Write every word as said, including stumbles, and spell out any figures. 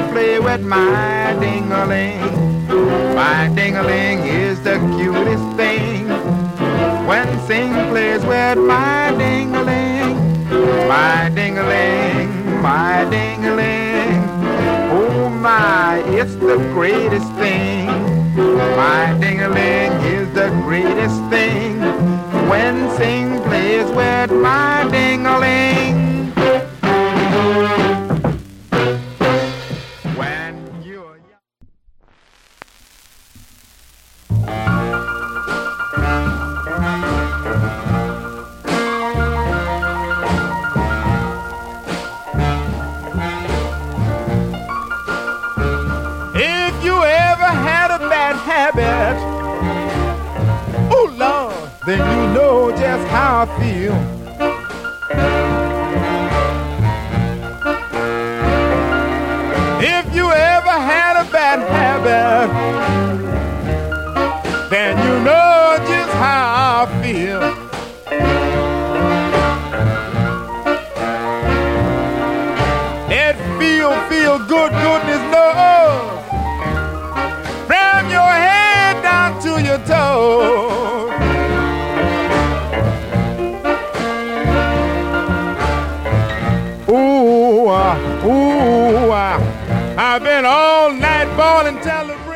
play with my ding-a-ling. My ding-a-ling is the cutest thing. When Sing plays with my ding-a-ling, my ding-a-ling, my ding-a-ling. Oh my, it's the greatest thing. My ding-a-ling is the greatest thing. When Sing plays with my ding-a-ling. Oh Lord, then you know just how I feel. If you ever had a bad habit, then you know just how I feel. That feel, feel good, goodness knows. From your head down to your toes. Ooh, uh, ooh, uh, I've been all night balling television.